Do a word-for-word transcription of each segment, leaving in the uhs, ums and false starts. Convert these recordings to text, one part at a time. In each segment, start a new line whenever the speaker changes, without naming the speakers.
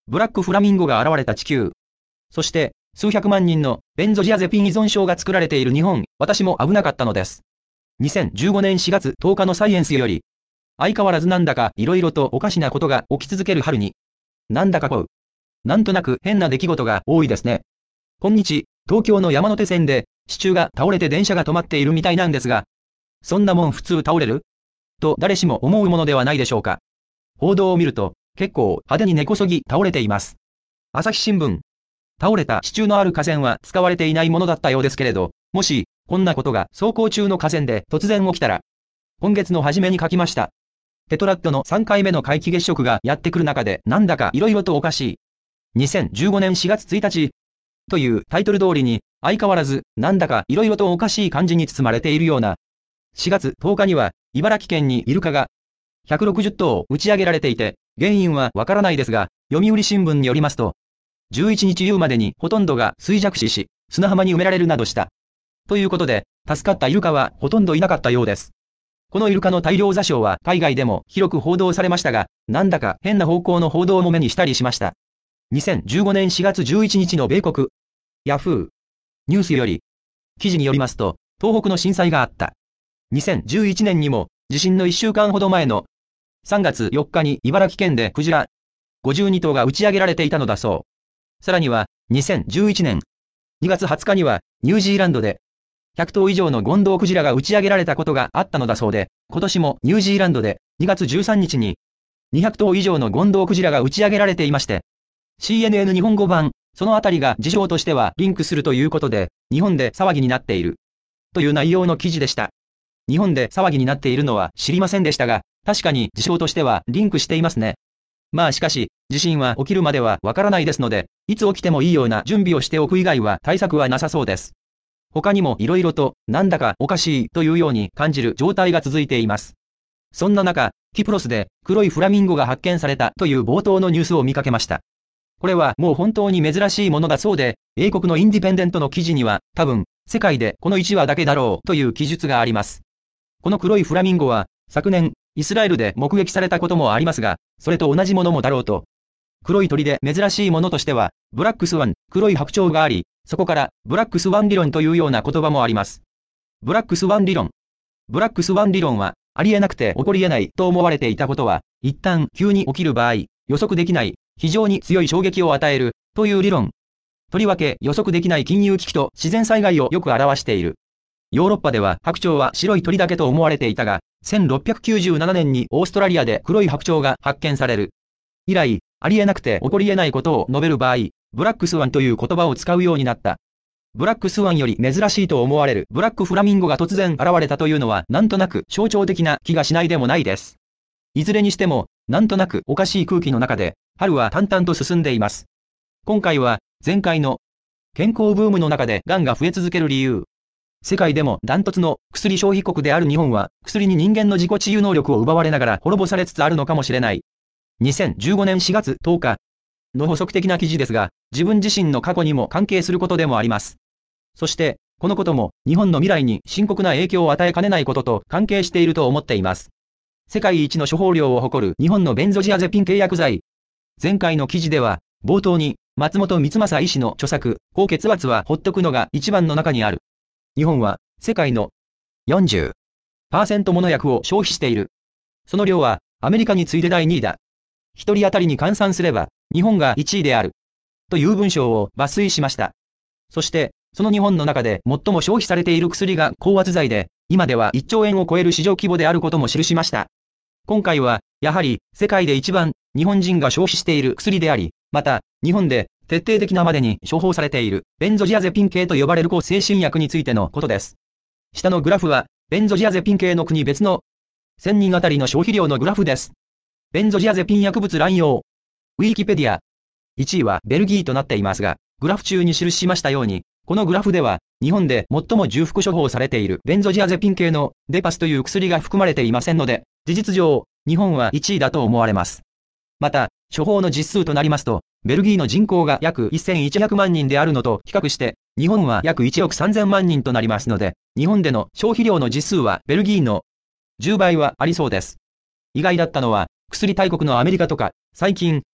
ブラックフラミンゴが現れた地球。そして、数百万人のベンゾジアゼピン依存症が作られている日本、私も危なかったのです。にせんじゅうごねんしがつとおかのサイエンスより、相変わらずなんだか色々とおかしなことが起き続ける春に、なんだかこう、なんとなく変な出来事が多いですね。今日、東京の山手線で、支柱が倒れて電車が止まっているみたいなんですが、そんなもん普通倒れると誰しも思うものではないでしょうか。報道を見ると、結構派手に根こそぎ倒れています。朝日新聞。倒れた支柱のある架線は使われていないものだったようですけれど、もし、こんなことが走行中の架線で突然起きたら、今月の初めに書きました。テトラッドのさんかいめの皆既月食がやってくる中でなんだか色々とおかしい。にせんじゅうごねんしがつついたちというタイトル通りに相変わらずなんだか色々とおかしい感じに包まれているような。しがつとおかには茨城県にイルカがひゃくろくじゅっとう打ち上げられていて原因はわからないですが、読売新聞によりますと、じゅういちにち夕までにほとんどが衰弱死し、砂浜に埋められるなどした。ということで、助かったイルカはほとんどいなかったようです。このイルカの大量座礁は海外でも広く報道されましたが、なんだか変な方向の報道も目にしたりしました。にせんじゅうごねんしがつじゅういちにちの米国、ヤフー、ニュースより、記事によりますと、東北の震災があった。にせんじゅういちねんにも、地震のいっしゅうかんほど前のさんがつよっかに茨城県でクジラごじゅうにとうが打ち上げられていたのだそう。さらには、にせんじゅういちねんにがつはつかにはニュージーランドでひゃくとう以上のゴンドウクジラが打ち上げられたことがあったのだそうで、今年もニュージーランドでにがつじゅうさんにちににひゃくとう以上のゴンドウクジラが打ち上げられていまして、シーエヌエヌ 日本語版、そのあたりが事象としてはリンクするということで、日本で騒ぎになっている。という内容の記事でした。日本で騒ぎになっているのは知りませんでしたが、確かに事象としてはリンクしていますね。まあしかし、地震は起きるまではわからないですので、いつ起きてもいいような準備をしておく以外は対策はなさそうです。他にも色々と、なんだかおかしいというように感じる状態が続いています。そんな中、キプロスで黒いフラミンゴが発見されたという冒頭のニュースを見かけました。これはもう本当に珍しいものだそうで、英国のインディペンデントの記事には、多分、世界でこのいちわだけだろうという記述があります。この黒いフラミンゴは、昨年、イスラエルで目撃されたこともありますが、それと同じものもだろうと。黒い鳥で珍しいものとしては、ブラックスワン、黒い白鳥があり、そこから、ブラックスワン理論というような言葉もあります。ブラックスワン理論。ブラックスワン理論は、ありえなくて起こりえないと思われていたことは、一旦急に起きる場合、予測できない、非常に強い衝撃を与える、という理論。とりわけ予測できない金融危機と自然災害をよく表している。ヨーロッパでは白鳥は白い鳥だけと思われていたが、せんろっぴゃくきゅうじゅうななねんにオーストラリアで黒い白鳥が発見される。以来、ありえなくて起こりえないことを述べる場合、ブラックスワンという言葉を使うようになった。ブラックスワンより珍しいと思われるブラックフラミンゴが突然現れたというのはなんとなく象徴的な気がしないでもないです。いずれにしても、なんとなくおかしい空気の中で、春は淡々と進んでいます。今回は、前回の健康ブームの中で癌が増え続ける理由。世界でもダントツの薬消費国である日本は、薬に人間の自己治癒能力を奪われながら滅ぼされつつあるのかもしれない。にせんじゅうごねんしがつとおかの補足的な記事ですが、自分自身の過去にも関係することでもあります。そして、このことも日本の未来に深刻な影響を与えかねないことと関係していると思っています。世界一の処方量を誇る日本のベンゾジアゼピン契約剤。前回の記事では、冒頭に松本光正医師の著作、高血圧はほっとくのが一番の中にある。日本は世界の よんじゅっパーセント もの薬を消費している。その量はアメリカに次いでだいにいだ。一人当たりに換算すれば日本がいちいである。という文章を抜粋しました。そして、その日本の中で最も消費されている薬が高圧剤で、今ではいっちょうえんを超える市場規模であることも記しました。今回は、やはり世界で一番日本人が消費している薬であり、また日本で徹底的なまでに処方されているベンゾジアゼピン系と呼ばれる抗精神薬についてのことです。下のグラフはベンゾジアゼピン系の国別のせんにんあたりの消費量のグラフです。ベンゾジアゼピン薬物乱用。ウィキペディア。いちいはベルギーとなっていますが、グラフ中に記しましたように、このグラフでは日本で最も重複処方されているベンゾジアゼピン系のデパスという薬が含まれていませんので、事実上、日本はいちいだと思われます。また、処方の実数となりますと、ベルギーの人口が約せんひゃくまんにんであるのと比較して、日本は約いちおくさんぜんまんにんとなりますので、日本での消費量の実数はベルギーのじゅうばいはありそうです。意外だったのは、薬大国のアメリカとか、最近、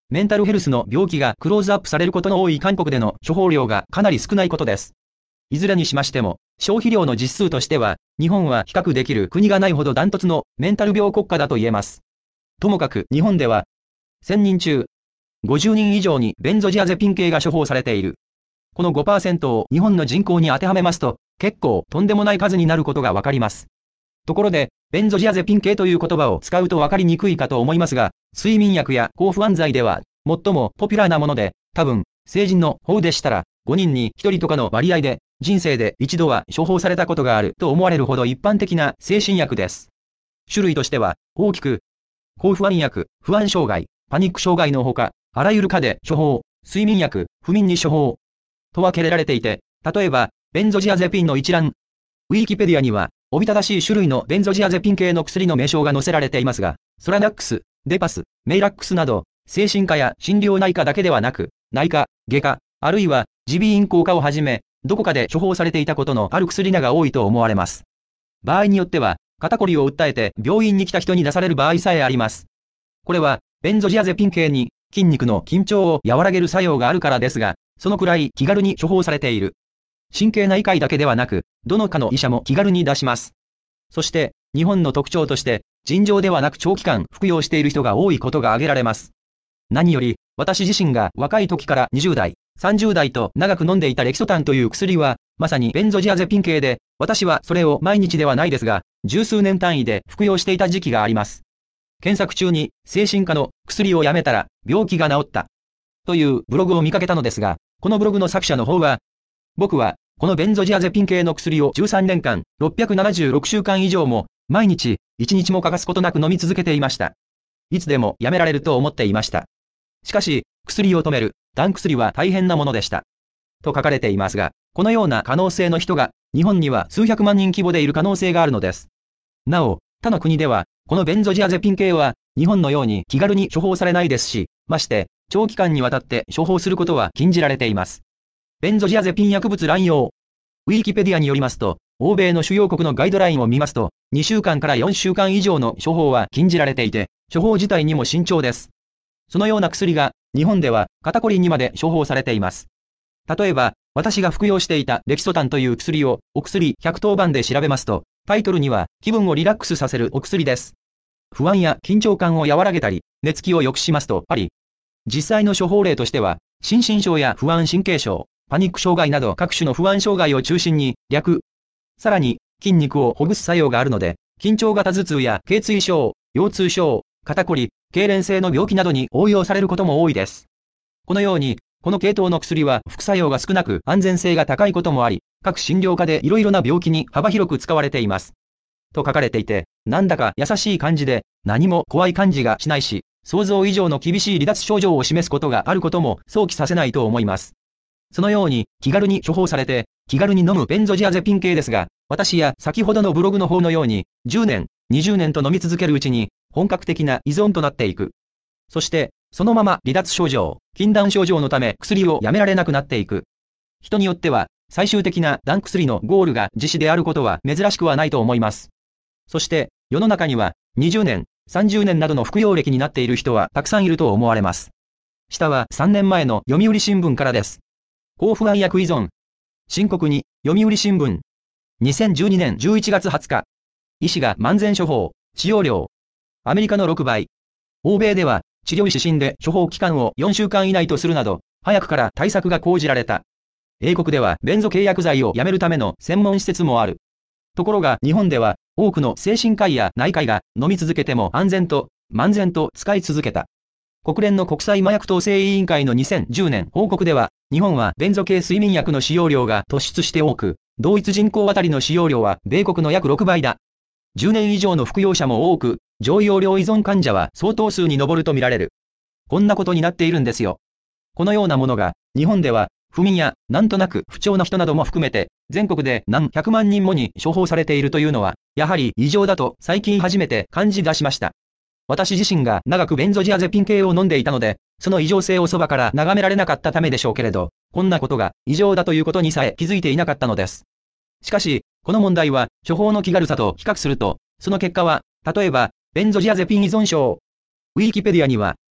メンタルヘルスの病気がクローズアップされることの多い韓国での処方量がかなり少ないことです。いずれにしましても、消費量の実数としては、日本は比較できる国がないほどダントツのメンタル病国家だと言えます。ともかく日本では、せんにん中、ごじゅうにん以上にベンゾジアゼピン系が処方されている。この ごパーセント を日本の人口に当てはめますと、結構とんでもない数になることがわかります。ところで、ベンゾジアゼピン系という言葉を使うとわかりにくいかと思いますが、睡眠薬や抗不安剤では、最もポピュラーなもので、多分、成人の方でしたら、ごにんにひとりとかの割合で、人生で一度は処方されたことがあると思われるほど一般的な精神薬です。種類としては、大きく、抗不安薬、不安障害、パニック障害のほか、あらゆる科で処方、睡眠薬、不眠に処方、と分けられていて、例えば、ベンゾジアゼピンの一覧。ウィキペディアには、おびただしい種類のベンゾジアゼピン系の薬の名称が載せられていますが、ソラナックス、デパス、メイラックスなど、精神科や心療内科だけではなく、内科、外科、あるいは耳鼻咽喉科をはじめ、どこかで処方されていたことのある薬なが多いと思われます。場合によっては、肩こりを訴えて病院に来た人に出される場合さえあります。これは、ベンゾジアゼピン系に筋肉の緊張を和らげる作用があるからですが、そのくらい気軽に処方されている。神経内科医だけではなく、どの科の医者も気軽に出します。そして、日本の特徴として、尋常ではなく長期間服用している人が多いことが挙げられます。何より、私自身が若い時からにじゅう代、さんじゅう代と長く飲んでいたレキソタンという薬は、まさにベンゾジアゼピン系で、私はそれを毎日ではないですが、十数年単位で服用していた時期があります。検索中に、精神科の薬をやめたら、病気が治った。というブログを見かけたのですが、このブログの作者の方は、僕は、このベンゾジアゼピン系の薬をじゅうさんねんかん、ろっぴゃくななじゅうろくしゅうかん以上も、毎日、いちにちも欠かすことなく飲み続けていました。いつでもやめられると思っていました。しかし、薬を止める、断薬は大変なものでした。と書かれていますが、このような可能性の人が、日本には数百万人規模でいる可能性があるのです。なお、他の国では、このベンゾジアゼピン系は、日本のように気軽に処方されないですし、まして、長期間にわたって処方することは禁じられています。ベンゾジアゼピン薬物乱用。ウィキペディアによりますと、欧米の主要国のガイドラインを見ますと、にしゅうかんからよんしゅうかん以上の処方は禁じられていて、処方自体にも慎重です。そのような薬が、日本では肩こりにまで処方されています。例えば、私が服用していたレキソタンという薬を、お薬ひゃくとおばんで調べますと、タイトルには、気分をリラックスさせるお薬です。不安や緊張感を和らげたり、寝つきを良くしますとあり、実際の処方例としては、心身症や不安神経症、パニック障害など各種の不安障害を中心に、略。さらに、筋肉をほぐす作用があるので、緊張型頭痛や頚椎症、腰痛症、肩こり、痙攣性の病気などに応用されることも多いです。このように、この系統の薬は副作用が少なく安全性が高いこともあり、各診療科でいろいろな病気に幅広く使われています。と書かれていて、なんだか優しい感じで、何も怖い感じがしないし、想像以上の厳しい離脱症状を示すことがあることも想起させないと思います。そのように気軽に処方されて、気軽に飲むベンゾジアゼピン系ですが、私や先ほどのブログの方のように、じゅうねん、にじゅうねんと飲み続けるうちに、本格的な依存となっていく。そして、そのまま離脱症状、禁断症状のため薬をやめられなくなっていく。人によっては、最終的な断薬のゴールが自死であることは珍しくはないと思います。そして、世の中には、にじゅうねん、さんじゅうねんなどの服用歴になっている人はたくさんいると思われます。下はさんねんまえの読売新聞からです。抗不安薬依存。深刻に、読売新聞。にせんじゅうにねんじゅういちがつはつか。医師が漫然処方、使用量。アメリカのろくばい。欧米では、治療指針で処方期間をよんしゅうかん以内とするなど、早くから対策が講じられた。英国では、ベンゾ契約剤をやめるための専門施設もある。ところが、日本では、多くの精神科医や内科医が飲み続けても安全と、漫然と使い続けた。国連の国際麻薬統制委員会のにせんじゅうねん報告では、日本はベンゾ系睡眠薬の使用量が突出して多く、同一人口あたりの使用量は米国の約ろくばいだ。じゅうねん以上の服用者も多く、常用量依存患者は相当数に上るとみられる。こんなことになっているんですよ。このようなものが、日本では、不眠や、なんとなく不調な人なども含めて、全国で何百万人もに処方されているというのは、やはり異常だと最近初めて感じ出しました。私自身が長くベンゾジアゼピン系を飲んでいたので、その異常性をそばから眺められなかったためでしょうけれど、こんなことが異常だということにさえ気づいていなかったのです。しかし、この問題は、処方の気軽さと比較すると、その結果は、例えば、ベンゾジアゼピン依存症。ウィキペディアには、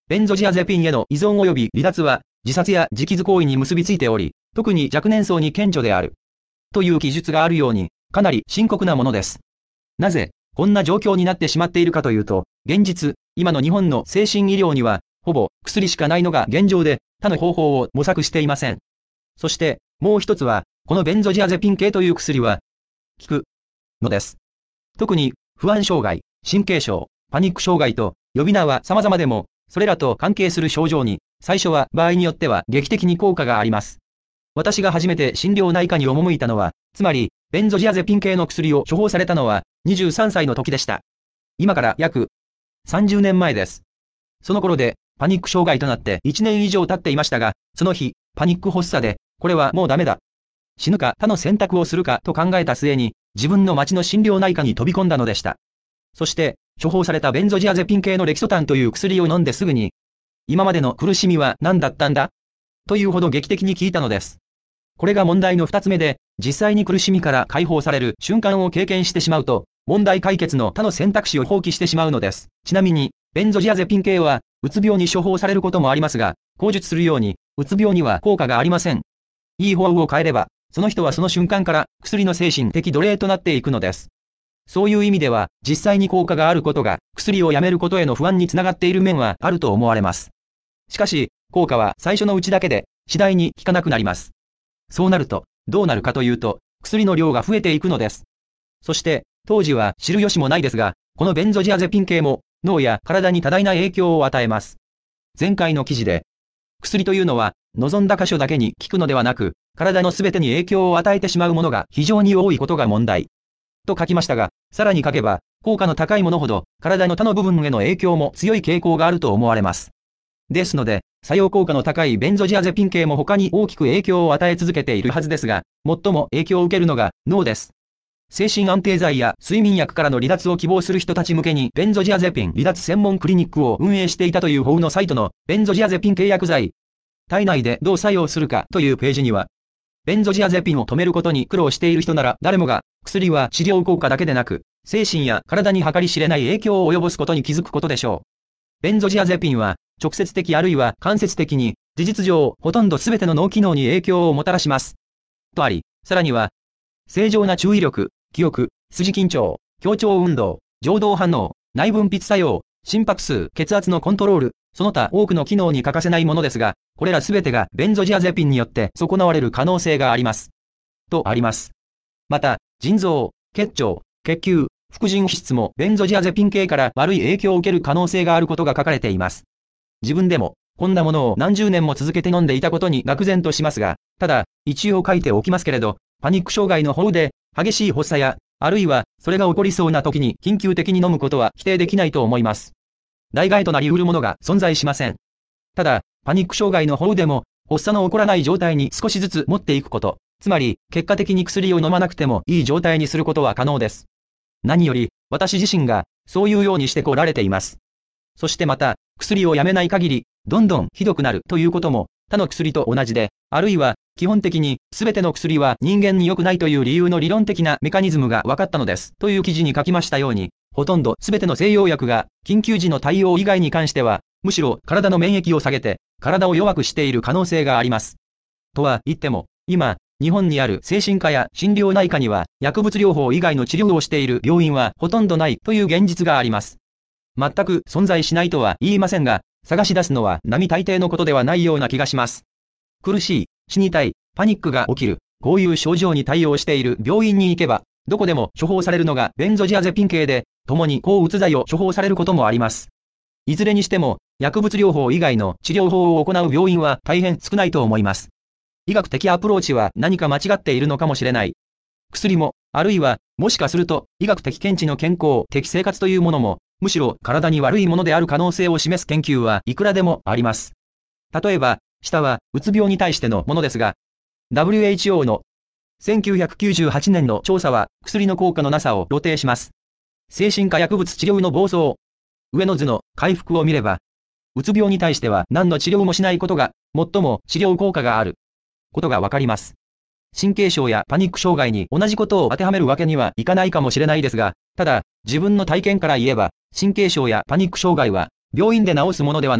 ベンゾジアゼピンへの依存及び離脱は、自殺や自傷行為に結びついており、特に若年層に顕著である。という記述があるように、かなり深刻なものです。なぜ、こんな状況になってしまっているかというと、現実、今の日本の精神医療には、ほぼ薬しかないのが現状で、他の方法を模索していません。そして、もう一つは、このベンゾジアゼピン系という薬は、効くのです。特に、不安障害、神経症、パニック障害と、呼び名は様々でも、それらと関係する症状に、最初は場合によっては劇的に効果があります。私が初めて心療内科に赴いたのは、つまり、ベンゾジアゼピン系の薬を処方されたのは、にじゅうさんさいの時でした。今から約さんじゅうねんまえです。その頃で、パニック障害となっていちねん以上経っていましたが、その日、パニック発作で、これはもうダメだ。死ぬか他の選択をするかと考えた末に、自分の町の心療内科に飛び込んだのでした。そして、処方されたベンゾジアゼピン系のレキソタンという薬を飲んですぐに、今までの苦しみは何だったんだというほど劇的に効いたのです。これが問題の二つ目で、実際に苦しみから解放される瞬間を経験してしまうと、問題解決の他の選択肢を放棄してしまうのです。ちなみに、ベンゾジアゼピン系は、うつ病に処方されることもありますが、口述するように、うつ病には効果がありません。いい方を変えれば、その人はその瞬間から薬の精神的奴隷となっていくのです。そういう意味では、実際に効果があることが、薬をやめることへの不安につながっている面はあると思われます。しかし、効果は最初のうちだけで、次第に効かなくなります。そうなると、どうなるかというと、薬の量が増えていくのです。そして、当時は知る由もないですが、このベンゾジアゼピン系も、脳や体に多大な影響を与えます。前回の記事で、薬というのは、望んだ箇所だけに効くのではなく、体のすべてに影響を与えてしまうものが非常に多いことが問題。と書きましたが、さらに書けば、効果の高いものほど、体の他の部分への影響も強い傾向があると思われます。ですので、作用効果の高いベンゾジアゼピン系も他に大きく影響を与え続けているはずですが、最も影響を受けるのが脳です。精神安定剤や睡眠薬からの離脱を希望する人たち向けにベンゾジアゼピン離脱専門クリニックを運営していたという法のサイトのベンゾジアゼピン契約剤、体内でどう作用するかというページには、ベンゾジアゼピンを止めることに苦労している人なら誰もが、薬は治療効果だけでなく、精神や体に計り知れない影響を及ぼすことに気づくことでしょう。ベンゾジアゼピンは、直接的あるいは間接的に、事実上、ほとんど全ての脳機能に影響をもたらします。とあり、さらには、正常な注意力、記憶、筋緊張、協調運動、情動反応、内分泌作用、心拍数、血圧のコントロール、その他多くの機能に欠かせないものですが、これらすべてがベンゾジアゼピンによって損なわれる可能性があります。とあります。また、腎臓、血腸、血球、副腎皮質もベンゾジアゼピン系から悪い影響を受ける可能性があることが書かれています。自分でも、こんなものを何十年も続けて飲んでいたことに愕然としますが、ただ、一応書いておきますけれど、パニック障害の方で、激しい発作や、あるいは、それが起こりそうな時に緊急的に飲むことは否定できないと思います。代替となり得るものが存在しません。ただ、パニック障害の方でも、発作の起こらない状態に少しずつ持っていくこと、つまり、結果的に薬を飲まなくてもいい状態にすることは可能です。何より、私自身が、そういうようにしてこられています。そしてまた、薬をやめない限り、どんどんひどくなるということも、他の薬と同じで、あるいは、基本的に、すべての薬は人間に良くないという理由の理論的なメカニズムが分かったのです。という記事に書きましたように、ほとんどすべての西洋薬が、緊急時の対応以外に関しては、むしろ体の免疫を下げて、体を弱くしている可能性があります。とは言っても、今、日本にある精神科や心療内科には、薬物療法以外の治療をしている病院はほとんどないという現実があります。全く存在しないとは言いませんが、探し出すのは並大抵のことではないような気がします。苦しい、死にたい、パニックが起きる、こういう症状に対応している病院に行けば、どこでも処方されるのがベンゾジアゼピン系で、共に抗うつ剤を処方されることもあります。いずれにしても、薬物療法以外の治療法を行う病院は大変少ないと思います。医学的アプローチは何か間違っているのかもしれない。薬も、あるいは、もしかすると、医学的見地の健康的生活というものも、むしろ体に悪いものである可能性を示す研究はいくらでもあります。例えば、下は、うつ病に対してのものですが、ダブリューエイチオー のせんきゅうひゃくきゅうじゅうはちねんの調査は、薬の効果のなさを露呈します。精神科薬物治療の暴走。上の図の回復を見れば、うつ病に対しては何の治療もしないことが、最も治療効果があることがわかります。神経症やパニック障害に同じことを当てはめるわけにはいかないかもしれないですが、ただ、自分の体験から言えば、神経症やパニック障害は、病院で治すものではなく、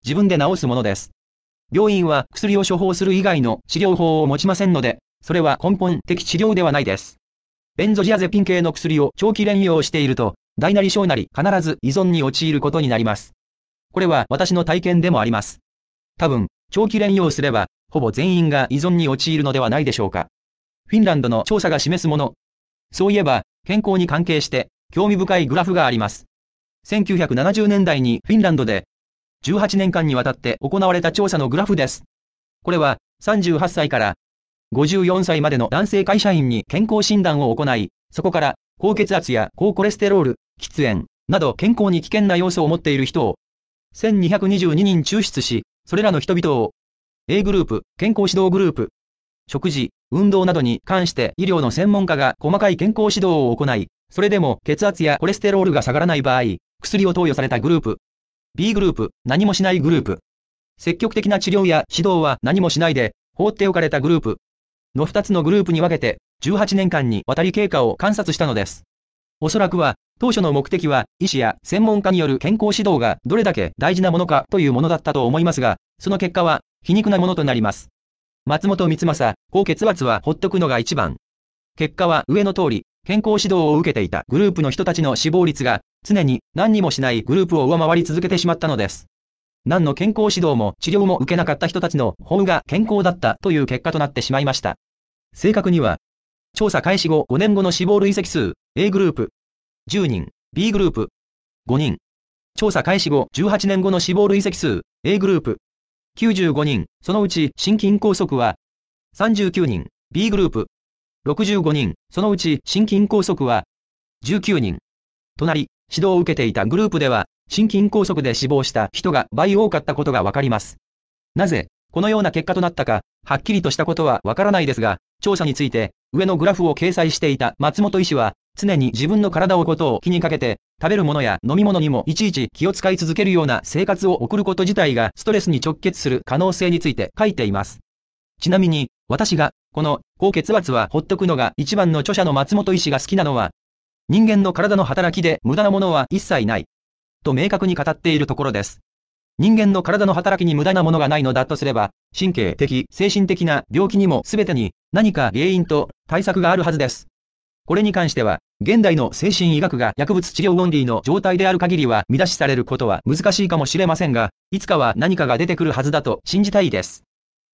自分で治すものです。病院は薬を処方する以外の治療法を持ちませんので、それは根本的治療ではないです。ベンゾジアゼピン系の薬を長期連用していると、大なり小なり必ず依存に陥ることになります。これは私の体験でもあります。多分、長期連用すれば、ほぼ全員が依存に陥るのではないでしょうか。フィンランドの調査が示すもの。そういえば、健康に関係して、興味深いグラフがあります。せんきゅうひゃくななじゅうねんだいにフィンランドで、じゅうはちねんかんにわたって行われた調査のグラフです。これは、さんじゅうはっさいからごじゅうよんさいまでの男性会社員に健康診断を行い、そこから、高血圧や高コレステロール、喫煙、など健康に危険な要素を持っている人を、せんにひゃくにじゅうににん抽出し、それらの人々を、A グループ、健康指導グループ、食事、運動などに関して医療の専門家が細かい健康指導を行い、それでも血圧やコレステロールが下がらない場合、薬を投与されたグループ、B グループ、何もしないグループ、積極的な治療や指導は何もしないで放っておかれたグループのふたつのグループに分けてじゅうはちねんかんにわたり経過を観察したのです。おそらくは当初の目的は医師や専門家による健康指導がどれだけ大事なものかというものだったと思いますが、その結果は皮肉なものとなります。松本光正、高血圧はほっとくのが一番。結果は上の通り、健康指導を受けていたグループの人たちの死亡率が常に何にもしないグループを上回り続けてしまったのです。何の健康指導も治療も受けなかった人たちの方が健康だったという結果となってしまいました。正確には、調査開始後ごねんごの死亡累積数、A グループ、じゅうにん、B グループ、ごにん。調査開始後じゅうはちねんごの死亡累積数、A グループ、きゅうじゅうごにん、そのうち心筋梗塞はさんじゅうきゅうにん、B グループ、ろくじゅうごにん、そのうち心筋梗塞はじゅうきゅうにん。隣、指導を受けていたグループでは、心筋梗塞で死亡した人が倍多かったことがわかります。なぜ、このような結果となったか、はっきりとしたことはわからないですが、調査について、上のグラフを掲載していた松本医師は、常に自分の体をことを気にかけて、食べるものや飲み物にもいちいち気を使い続けるような生活を送ること自体がストレスに直結する可能性について書いています。ちなみに、私が、この、高血圧はほっとくのが一番の著者の松本医師が好きなのは、人間の体の働きで無駄なものは一切ない。と明確に語っているところです。人間の体の働きに無駄なものがないのだとすれば、神経的、精神的な病気にも全てに何か原因と対策があるはずです。これに関しては、現代の精神医学が薬物治療オンリーの状態である限りは乱しされることは難しいかもしれませんが、いつかは何かが出てくるはずだと信じたいです。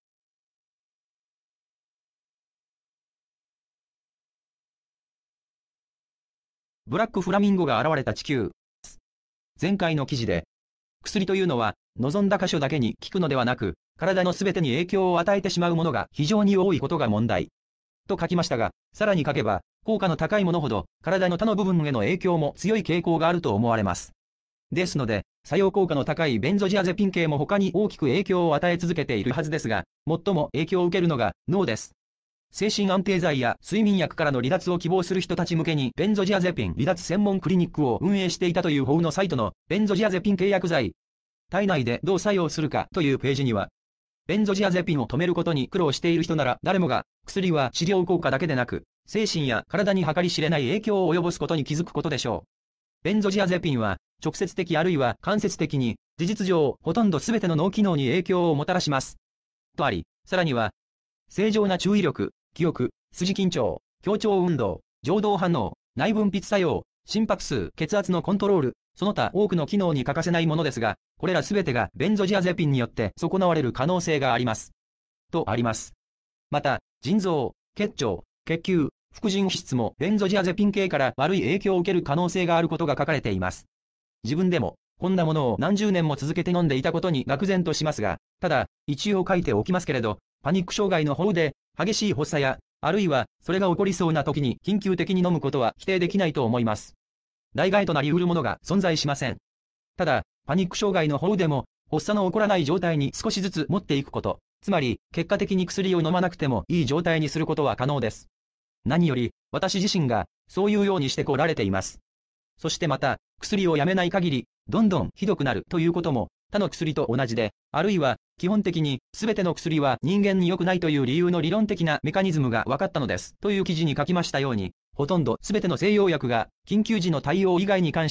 ブラックフラミンゴが現れた地球。前回の記事で、薬というのは望んだ箇所だけに効くのではなく、体のすべてに影響を与えてしまうものが非常に多いことが問題。と書きましたが、さらに書けば、効果の高いものほど体の他の部分への影響も強い傾向があると思われます。ですので、作用効果の高いベンゾジアゼピン系も他に大きく影響を与え続けているはずですが、最も影響を受けるのが脳です。精神安定剤や睡眠薬からの離脱を希望する人たち向けにベンゾジアゼピン離脱専門クリニックを運営していたという法のサイトのベンゾジアゼピン契約剤、体内でどう作用するかというページには、ベンゾジアゼピンを止めることに苦労している人なら誰もが薬は治療効果だけでなく、精神や体に計り知れない影響を及ぼすことに気づくことでしょう。ベンゾジアゼピンは直接的あるいは間接的に事実上ほとんど全ての脳機能に影響をもたらします。とあり、さらには、正常な注意力、記憶、筋緊張、協調運動、情動反応、内分泌作用、心拍数、血圧のコントロール、その他多くの機能に欠かせないものですが、これらすべてがベンゾジアゼピンによって損なわれる可能性があります。とあります。また、腎臓、結腸、血球、副腎皮質もベンゾジアゼピン系から悪い影響を受ける可能性があることが書かれています。自分でも、こんなものを何十年も続けて飲んでいたことに愕然としますが、ただ、一応書いておきますけれど、パニック障害の方で、激しい発作や、あるいは、それが起こりそうな時に緊急的に飲むことは否定できないと思います。代替となり得るものが存在しません。ただ、パニック障害の方でも、発作の起こらない状態に少しずつ持っていくこと、つまり、結果的に薬を飲まなくてもいい状態にすることは可能です。何より、私自身が、そういうようにしてこられています。そしてまた、薬をやめない限り、どんどんひどくなるということも、他の薬と同じで、あるいは、基本的に、すべての薬は人間に良くないという理由の理論的なメカニズムが分かったのです。という記事に書きましたように、ほとんどすべての西洋薬が、緊急時の対応以外に関しては、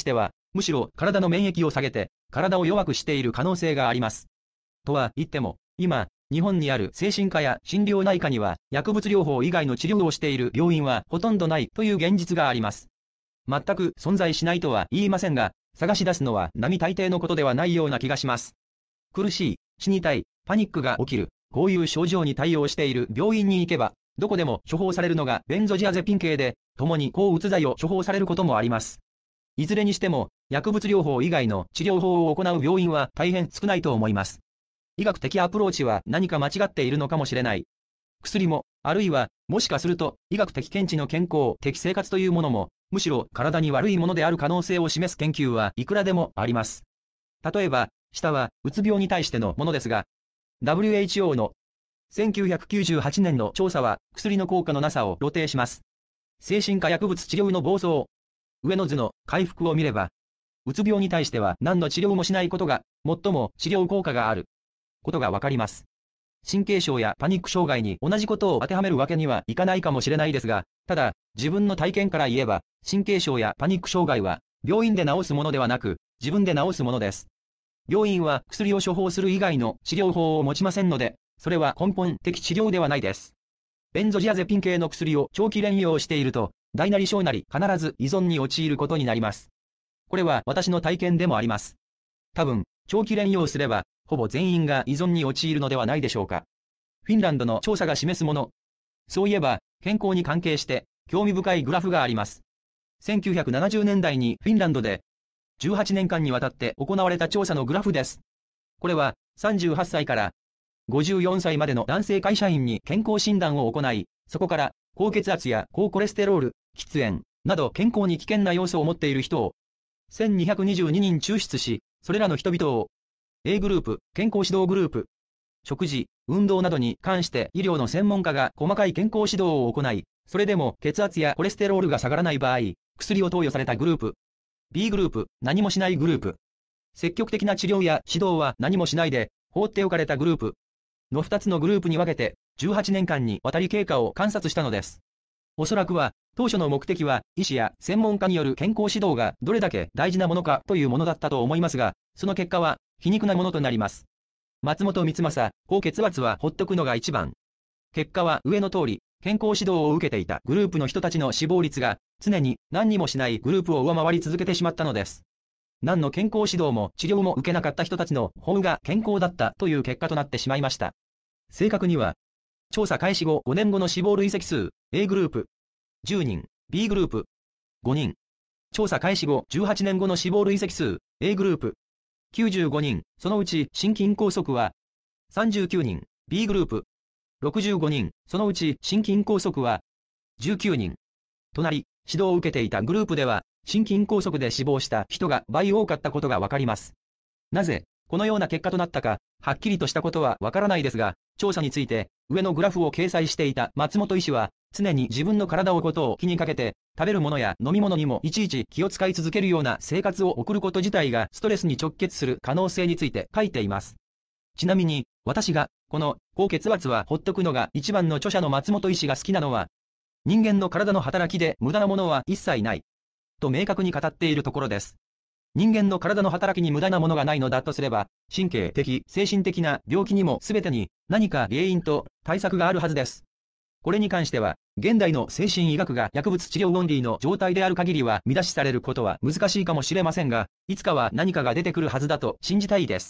むしろ体の免疫を下げて、体を弱くしている可能性があります。とは言っても、今、日本にある精神科や心療内科には、薬物療法以外の治療をしている病院はほとんどないという現実があります。全く存在しないとは言いませんが、探し出すのは並大抵のことではないような気がします。苦しい、死にたい、パニックが起きる、こういう症状に対応している病院に行けば、どこでも処方されるのがベンゾジアゼピン系で、共に抗うつ剤を処方されることもあります。いずれにしても、薬物療法以外の治療法を行う病院は大変少ないと思います。医学的アプローチは何か間違っているのかもしれない。薬も、あるいは、もしかすると、医学的見地の健康的生活というものも、むしろ体に悪いものである可能性を示す研究はいくらでもあります。例えば、下は、うつ病に対してのものですが、ダブリューエイチオー のせんきゅうひゃくきゅうじゅうはちねんの調査は、薬の効果のなさを露呈します。精神科薬物治療の暴走。上の図の回復を見れば、うつ病に対しては何の治療もしないことが、最も治療効果があることがわかります。神経症やパニック障害に同じことを当てはめるわけにはいかないかもしれないですが、ただ、自分の体験から言えば、神経症やパニック障害は、病院で治すものではなく、自分で治すものです。病院は薬を処方する以外の治療法を持ちませんので、それは根本的治療ではないです。ベンゾジアゼピン系の薬を長期連用していると、大なり小なり必ず依存に陥ることになります。これは私の体験でもあります。多分、長期連用すれば、ほぼ全員が依存に陥るのではないでしょうか。フィンランドの調査が示すもの。そういえば、健康に関係して、興味深いグラフがあります。せんきゅうひゃくななじゅうねんだいにフィンランドで、じゅうはちねんかんにわたって行われた調査のグラフです。これは、さんじゅうはっさいからごじゅうよんさいまでの男性会社員に健康診断を行い、そこから、高血圧や高コレステロール、喫煙、など健康に危険な要素を持っている人を、せんにひゃくにじゅうににん抽出し、それらの人々を、A グループ、健康指導グループ、食事、運動などに関して医療の専門家が細かい健康指導を行い、それでも血圧やコレステロールが下がらない場合、薬を投与されたグループ、B グループ、何もしないグループ、積極的な治療や指導は何もしないで放っておかれたグループのふたつのグループに分けて、じゅうはちねんかんにわたり経過を観察したのです。おそらくは、当初の目的は、医師や専門家による健康指導がどれだけ大事なものかというものだったと思いますが、その結果は、皮肉なものとなります。松本光正、高血圧はほっとくのが一番。結果は上の通り、健康指導を受けていたグループの人たちの死亡率が、常に何にもしないグループを上回り続けてしまったのです。何の健康指導も治療も受けなかった人たちの方が健康だったという結果となってしまいました。正確には、調査開始後ごねんごの死亡累積数、A グループ、じゅうにん、B グループ、ごにん。調査開始後じゅうはちねんごの死亡累積数、A グループ、きゅうじゅうごにん、そのうち心筋梗塞はさんじゅうきゅうにん、B グループ、ろくじゅうごにん、そのうち心筋梗塞はじゅうきゅうにん。隣、指導を受けていたグループでは、心筋梗塞で死亡した人が倍多かったことがわかります。なぜ、このような結果となったか、はっきりとしたことはわからないですが、調査について、上のグラフを掲載していた松本医師は、常に自分の体をことを気にかけて、食べるものや飲み物にもいちいち気を使い続けるような生活を送ること自体がストレスに直結する可能性について書いています。ちなみに、私が、この、高血圧はほっとくのが一番の著者の松本医師が好きなのは、人間の体の働きで無駄なものは一切ない。と明確に語っているところです。人間の体の働きに無駄なものがないのだとすれば、神経的、精神的な病気にも全てに何か原因と対策があるはずです。これに関しては、現代の精神医学が薬物治療オンリーの状態である限りは乱しされることは難しいかもしれませんが、いつかは何かが出てくるはずだと信じたいです。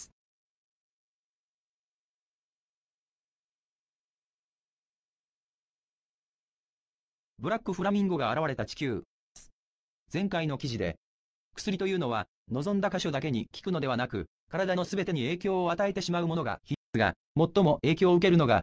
ブラックフラミンゴが現れた地球。前回の記事で、薬というのは望んだ箇所だけに効くのではなく、体のすべてに影響を与えてしまうものが必須が、最も影響を受けるのが